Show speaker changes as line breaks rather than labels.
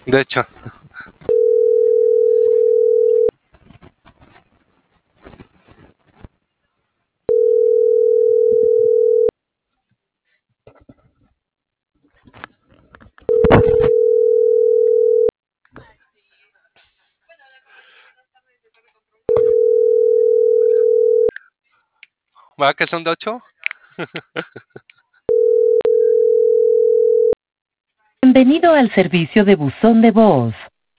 De hecho. ¿Va que son de 8?
Bienvenido al servicio de buzón de voz.